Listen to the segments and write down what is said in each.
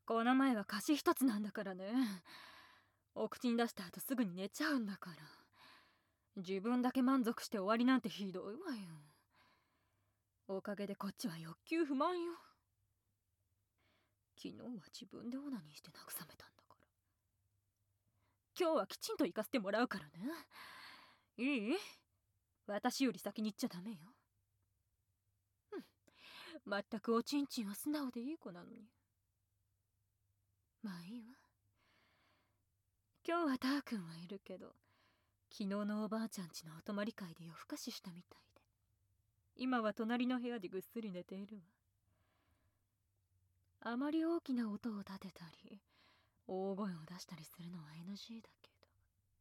この前は貸し一つなんだからね。お口に出した後すぐに寝ちゃうんだから。自分だけ満足して終わりなんてひどいわよ。おかげでこっちは欲求不満よ。昨日は自分でオナニーして慰めたんだから。今日はきちんと行かせてもらうからね。いい？私より先に行っちゃダメよ。全くおちんちんは素直でいい子なのに。まあいいわ。今日はターくんはいるけど、昨日のおばあちゃんちのお泊まり会で夜更かししたみたいで、今は隣の部屋でぐっすり寝ているわ。あまり大きな音を立てたり大声を出したりするのは NG だけど。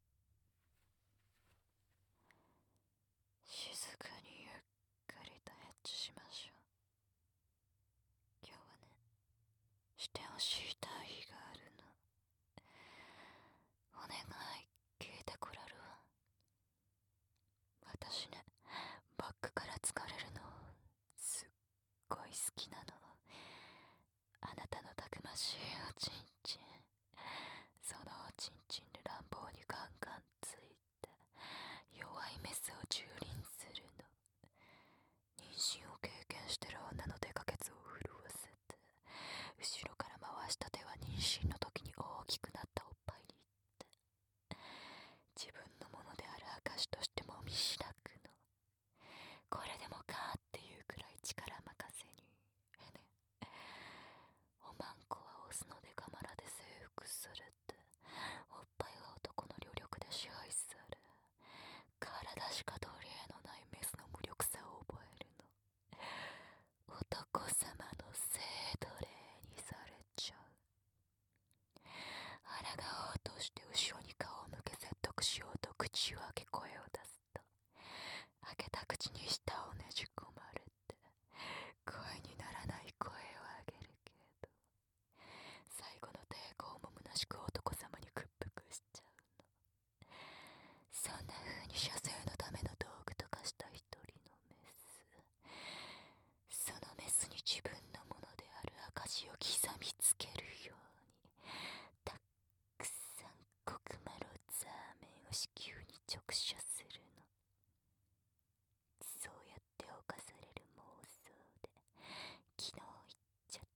静かにゆっくりとヘッチしましょう。今日はね、してほしい対比があるの。お願い、聞いてくれる？私ね、バックから疲れるのすっごい好きなの。あなたのたくましいおちんちん、そのおちんちんで乱暴にガンガンついて弱いメスを蹂躙するの。妊娠を経験してる女のデカケツを震わせて、後ろから回した手は妊娠の時に大きくなったおっぱいに行って自分のものである証としてもみしらくの。これでもかっていうくらい力任せにね。おまんこはオスのデカマラで征服されて、おっぱいは男の両力で支配され、体しか取り柄のないメスの無力さを覚えるの。男様の性奴隷にされちゃう。抗おうとして後ろに顔を向け説得しようと口を開け声を出すと、開けた口に舌をねじ込まれて声にならない声を上げるけど、最後の抵抗も虚しく男様に屈服しちゃうの。そんな風に射精のための道具とかした一人のメス、そのメスに自分のものである証を刻みつけるように、たくさんコクマロザーメンを子宮に直射するの。そうやって犯される妄想で昨日言っちゃった。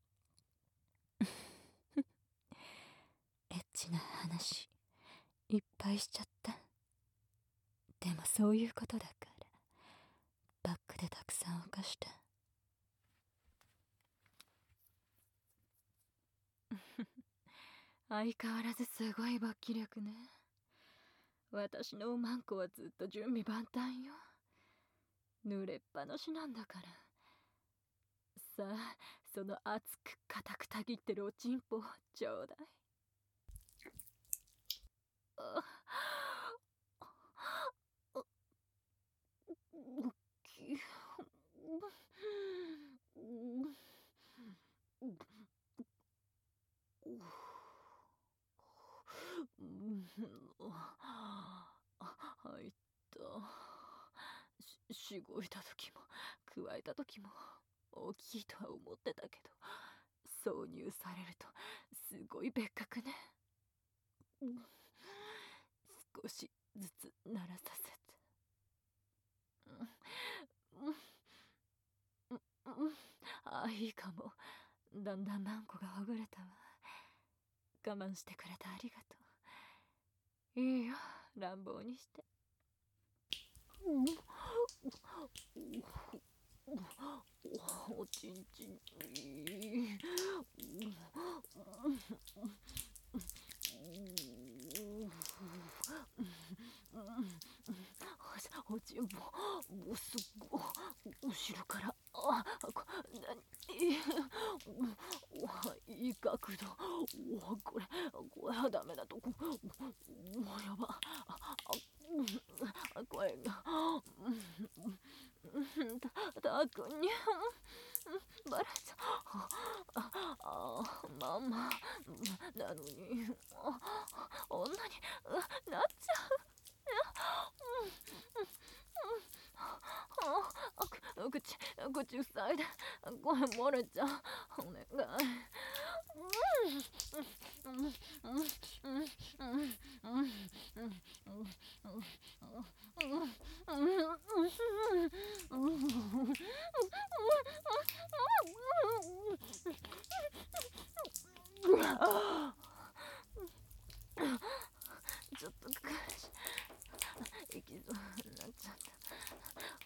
エッチな話いっぱいしちゃった。でもそういうことだからバックでたくさん犯した。 相変わらずすごい勃起力ね。私のおまんこはずっと準備万端よ。濡れっぱなしなんだから。さあ、その熱く固くたぎってるおちんぽをちょうだい。勃起。入った。しごいた時も加えた時も大きいとは思ってたけど、挿入されるとすごい別格ね。少しずつ鳴らさせて。あ、いいかも。だんだんマンコがほぐれたわ。我慢してくれてありがとう。いいよ、乱暴にして。おちんちん。おちんぽ、もうすっご後ろから、いい角度。これはダメだとこ。やば。声がたーくんにバレちゃママなのに女になっちゃう。口塞いで声漏れちゃう。お願い。 ちょっと息そうになっちゃった。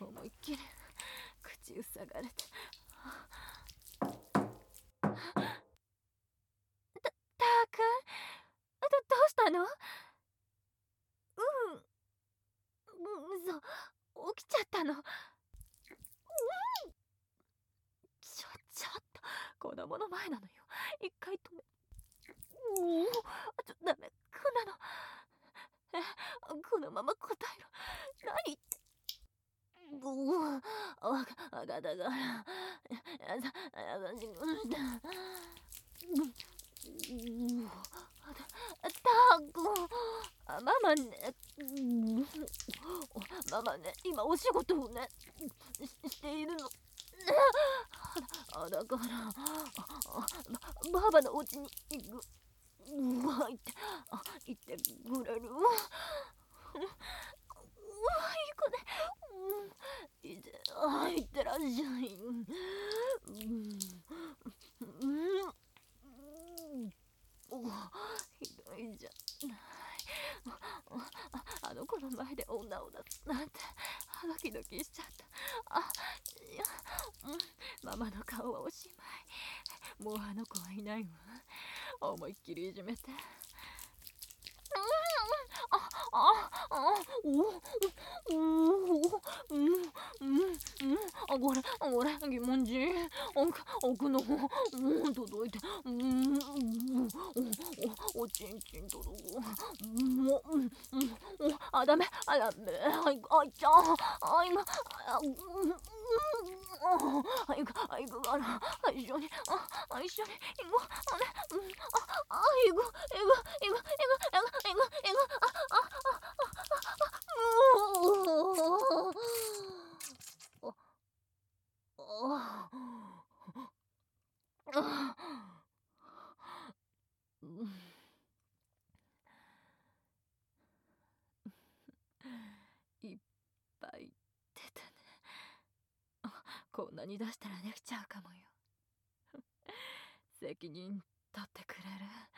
思いっきり口塞がれて。たーくん、どうしたの？嘘、起きちゃったの？ちょっと、子供の前なのよ。一回止め。ダメ、こんなの。このまま答えろ。何って。わかったから。たーくん、ママね、今お仕事をね、しているの。だから、ばあばのお家に行く。行ってくれる？いい子ね。いってらっしゃい。ひどいじゃない。あの子の前で女を出すなんてドキドキしちゃった。いや、ママの顔はおしまい。もうあの子はいないわ。思いっきりいじめて。これ、疑問字。奥の方、届いて。おちんちん届く。ダメ。あいちゃん。行くから、一緒に行こうね。行く。いっぱい出たね。こんなに出したらできちゃうかもよ。責任取ってくれる？